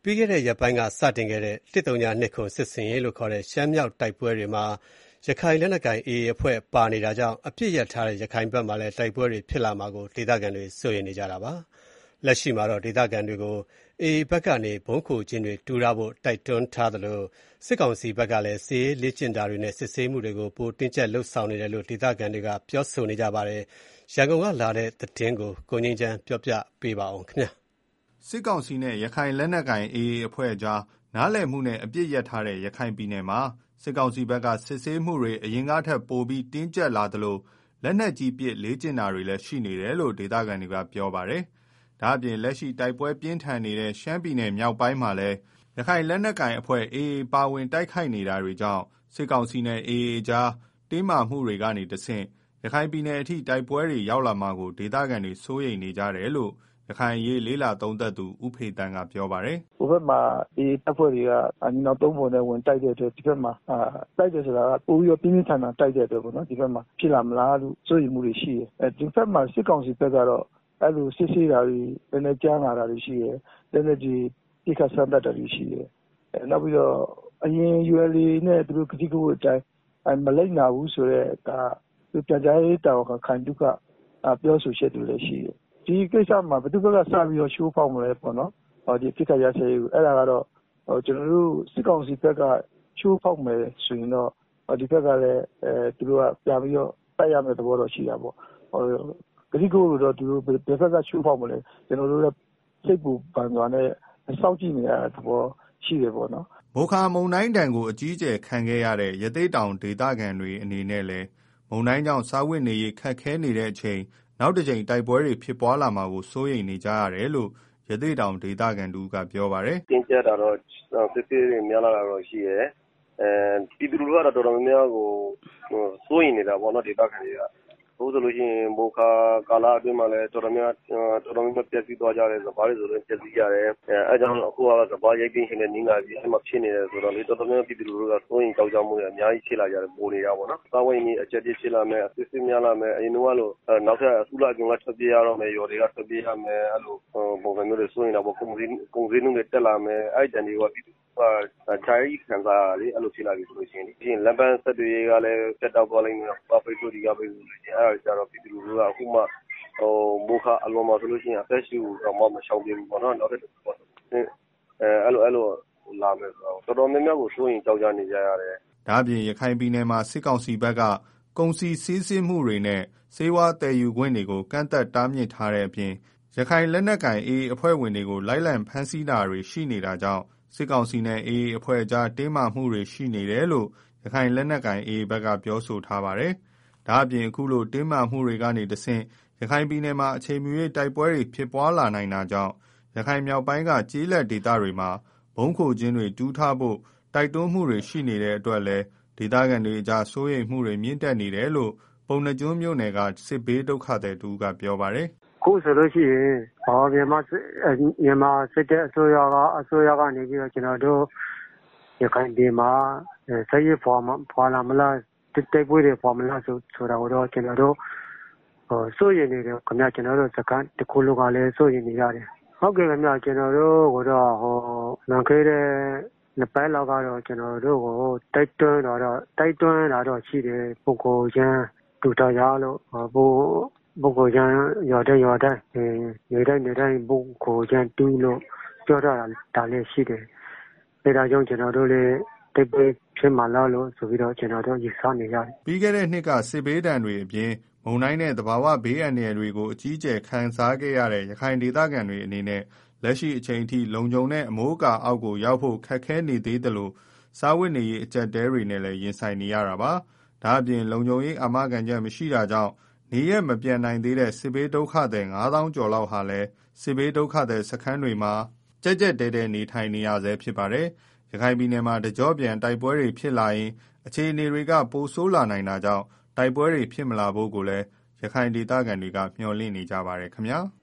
ပြီးခဲ့တဲ့ရက်ပိုင်းကစတင်ခဲ့တဲ့102စစ်ဆင်ရေးလို့ခေါ်တဲ့ရှမ်းမြောက်တိုက်ပွဲတွေမှာရခိုင်လက်နက်ကိုင် AA အဖွဲ့ပါနေတာကြောင့်အပြစ်ရထားတဲ့ရခိုင်ဘက်မှာလည်းတိုက်ပွဲတွေဖြစ်လာမှာကိုဒေသခံတွေစိုးရိမ်နေကြတာပါ။လက်ရှိမှာတော့ဒေသခံတွေကို AA ဘက်ကနေဗုံးခိုကျင်းတွေတူးထားဖို့တိုက်တွန်းထားသလိုစစ်ကောင်စီဘက်ကလည်းစစ်ရေးလေ့ကျင့်တာတွေနဲ့စစ်ဆေးမှုတွေကိုပိုတင်းကျပ်လုပ်ဆောင်နေတယ်လို့ဒေသခံတွေကပြောဆိုနေကြပါတယ်။ရန်ကုန်ကလာတဲ့သတင်းကိုကိုငြိမ်းချမ်းပြောပြပေးပါဦးခင်ဗျာ။စစ်ကောင်စီနဲ့ရခိုင်လက်နက်ကိုင် AA အဖွဲ့အကြားနားလည်မှုနဲ့အပြစ်ရထားတဲ့ရခိုင်ပြည်နယ်မှာစစ်ကောင်စီဘက်ကစစ်ဆေးမှုတွေအရင်ကထက်ပိုပြီးတင်းကျပ်လာသလိုလက်နက်ကြီးပစ်လေ့ကျင့်တာတွေလည်းရှိနေတယ်လို့ဒေသခံတွေကပြောပါတယ်။ဒါ့အပြင်လက်ရှိတိုက်ပွဲပြင်းထန်နေတဲ့ရှမ်းပြည်နယ်မြောက်ပိုင်းမှာလည်းရခိုင်လက်နက်ကိုင်အဖွဲ့ AA ပါဝင်တိုက်ခိုက်နေတာတွေကြောင့်စစ်ကောင်စီနဲ့ AA အကြားတင်းမာမှုတွေကနေတဆင့်ရခိုင်ပြည်နယ်အထိတိုက်ပွဲတွေရောက်လာမှာကိုဒေသခံတွေစိုးရိမ်နေကြတယ်လို့ရခိုင်ရေးလေးလာသုံးသက်သူဦးဖေတန်းကပြောပါတယ်။ဟိုဘက်မှာဒီတပ်ဖွဲ့တွေကညီနောင်သုံးပုံနဲ့ဝင်တိုက်တဲ့အတွက်ဒီဘက်မှာတိုက်တယ်ဆိုတာကပိုပြီးတော့ပြင်းပြင်းထန်ထန်တိုက်တဲ့အတွက်ပေါ့နော်ဒီဘက်မှာဖြစ်လာမလားလို့စိုးရိမ်မှုတွေရှိတယ်။ဒီဘက်မှာစစ်ကောင်စီဘက်ကတော့အဲ့လိုစစ်ဆေးတာတွေနည်းနည်းကြားလာတာတွေရှိတယ်။နည်းနည်းဒီပြစ်ခတ်ဆန်းတတ်တာတွေရှိတယ်။နောက်ပြီးတော့အရင် ULA နဲ့သူတို့ကတိကဝတ်အတိုင်းမလိုက်နာဘူးဆိုတော့သူပြန်ကြားရေးတာဝန်ခံခိုင်တုကပြောဆိုချက်တွေလည်းရှိတယ်။ဒီကိစ္စမှာဘယ်သူဘက်ကစပြီးတော့ရှိုးဖောက်မလဲပေါ့နော်ဒီပြစ်ခတ်ရစရေးအဲ့ဒါကတော့ကျွန်တော်တို့စစ်ကောင်စီဘက်ကရှိုးဖောက်မယ်ဆိုရင်တော့ဒီဘက်ကလည်းသူတို့ကပြန်ပြီးတော့တိုက်ရမယ့်သဘောတော့ရှိတာပေါ့ဂရိကိုလို့တော့သူတို့ဘယ်ဘက်ကရှိုးဖောက်မလဲကျွန်တော်တို့လည်းစိတ်ပူပန်စွာနဲ့စောင့်ကြည့်နေရတဲ့သဘောရှိတယ်ပေါ့နော်မိုခါမုန်တိုင်းတန်ကိုအကြီးအကျယ်ခံခဲ့ရတဲ့ရသေ့တောင်ဒေသခံတွေအနေနဲ့လည်းမုန်တိုင်းကြောင့်စားဝတ်နေရေးခက်ခဲနေတဲ့အချိန်နောက်တစ်ကြိမ်တိုက်ပွဲတွေဖြစ်ပွားလာမှာကိုစိုးရိမ်နေကြရတယ်လို့ရသေ့တောင်ဒေသခံတူကပြောပါတယ်။တင်းကျပ်တာတော့စစ်ဆေးတွေများလာတာတော့ရှိရဲ။ပြည်သူလူထုကတော့တော်တော်များများကိုစိုးရိမ်နေတာပေါ့နော်ဒေသခံတွေကဟုတ်ဆိုလို့ရှိရင်မိုခါကာလအတွင်းမှာလည်းတော်တော်များပျက်စီးသွားကြတယ်စပါးတွေဆိုလည်းပျက်စီးကြတယ်အဲကြောင့်အခုကစပါးရိတ်သိမ်းရှင်တဲ့နင်းကာကြီးအဲ့မှာဖြစ်နေတယ်ဆိုတော့လေတော်တော်များပြည်သူလူထုကစိုးရိမ်ကြောက်ကြမှုတွေအများကြီးဖြစ်လာကြတယ်ပိုနေတာပေါ့နော်စာဝတ်နေအချက်ပြဖြစ်လာမယ်အစစ်စစ်များလာမယ်အရင်ကလို့နောက်ထပ်အစုလိုက်ကျွန်ကထွက်ပြေးရတော့မယ်ရော်တွေကထွက်ပြေးရမယ်အဲ့လိုပုံစံမျိုးတွေစိုးရိမ်တာပေါ့ကုန်စည်နှုန်းတွေတက်လာမယ်အဲ့တန်တွေကပြည်သူတိုင်းခံစားရလေအဲ့လိုဖြစ်လာပြီဆိုလို့ရှိရင်လက်ပန်းဆက်တွေကလည်းတက်တော့သွားလိမ့်မယ်ပိတ်ဆို့ဒီကပိတ်ဆို့လို့ရှိရင်အဲ့ဒါကြတော့ပြည်သူလူထုကအခုမှမိုခါအလွန်မှာဆိုလို့ရှိရင်အသက်ရှူတော့မရှောင်ပြေဘူးပေါ့နော်နောက်တစ်ပေါ့အဲ့လိုလာမယ်ဆိုတော့တော်တော်များများကိုစိုးရင်ကြောက်ကြနေကြရတယ်။ဒါ့အပြင်ရခိုင်ပြည်နယ်မှာစစ်ကောင်စီဘက်ကကုန်စည်စီးဆင်းမှုတွေနဲ့စေဝါတည်ယူခွင့်တွေကိုကန့်သက်တားမြစ်ထားတဲ့အပြင်ရခိုင်လက်နက်ကိုင် AA အဖွဲ့ဝင်တွေကိုလိုက်လံဖမ်းဆီးတာတွေရှိနေတာကြောင့်စစ်ကောင်စီနဲ့ AA အဖွဲ့အကြားတင်းမာမှုတွေရှိနေတယ်လို့ရခိုင်လက်နက်ကိုင် AA ဘက်ကပြောဆိုထားပါတယ်။ဒါ့အပြင်အခုလိုတင်းမာမှုတွေကနေတဆင့်ရခိုင်ပြည်နယ်မှာအချိန်မရွေးတိုက်ပွဲတွေဖြစ်ပွားလာနိုင်တာကြောင့်ရခိုင်မြောက်ပိုင်းကကျေးလက်ဒေသတွေမှာဘုံခိုကျင်းတွေတူးထားဖို့တိုက်တွန်းမှုတွေရှိနေတဲ့အတွက်လည်းဒေသခံတွေအကြားစိုးရိမ်မှုတွေမြင့်တက်နေတယ်လို့ပုံနှကျွန်းမြို့နယ်ကစစ်ဘေးဒုက္ခသည်တူကပြောပါတယ်ခုဆိုလို့ရှိရင်မြန်မာစစ်တဲ့အစိုးရကနေပြီးတော့ကျွန်တော်တို့ရခိုင်ပြည်မှာဆက်ရဖွာလာမလားတိုက်ပွဲတွေဖွာမလားဆိုတာကိုတော့ကျွန်တော်တို့စိုးရိမ်နေတယ်ခင်ဗျကျွန်တော်တို့စကန်တခုလုံးကလည်းစိုးရိမ်နေရတယ်ဟုတ်ကဲ့ခင်ဗျကျွန်တော်တို့ကတော့လွန်ခဲ့တဲ့နှစ်ပတ်လောက်ကတော့ကျွန်တော်တို့ကိုတိုက်တွန်းတာတော့ရှိတယ်ပုဂ္ဂိုလ်ချင်းတူတော်ရလို့ပုဂ္ဂိုလ်ချင်းရော်တဲ့နေတိုင်းပုဂ္ဂိုလ်ချင်းတူလို့ပြောတာလည်းရှိတယ်အဲဒါကြောင့်ကျွန်တော်တို့လည်းတိုက်ပွဲဖြစ်မှလားလို့ဆိုပြီးတော့ကျွန်တော်တို့ယူဆနေရတယ်ပြီးခဲ့တဲ့နှစ်ကစစ်ဘေးဒဏ်တွေအပြင်မုန်တိုင်းနဲ့သဘာဝဘေးအန္တရာယ်တွေကိုအကြီးအကျယ်ခံစားခဲ့ရတဲ့ရခိုင်ဒေသခံတွေအနေနဲ့လက်ရှိအချိန်အထိလုံခြုံတဲ့အမိုးအကာအောက်ကိုရောက်ဖို့ခက်ခဲနေသေးသလိုစားဝတ်နေရေးအကျပ်တဲတွေနဲ့လည်းရင်ဆိုင်နေရတာပါ။ဒါအပြင်လုံခြုံရေးအာမခံချက်မရှိတာကြောင့်နေရမပြန်နိုင်သေးတဲ့စစ်ဘေးဒုက္ခသည်9000ကျော်လောက်ဟာလည်းစစ်ဘေးဒုက္ခသည်စခန်းတွေမှာကြက်တဲနေထိုင်နေရဆဲဖြစ်ပါတယ်။ရခိုင်ပြည်နယ်မှာတကြောပြန်တိုက်ပွဲတွေဖြစ်လာရင်အခြေအနေတွေကပိုဆိုးလာနိုင်တာကြောင့်တိုက်ပွဲတွေဖြစ်မလာဖို့ကိုလည်းရခိုင်ဒေသခံတွေကမျှော်လင့်နေကြပါတယ်ခင်ဗျာ။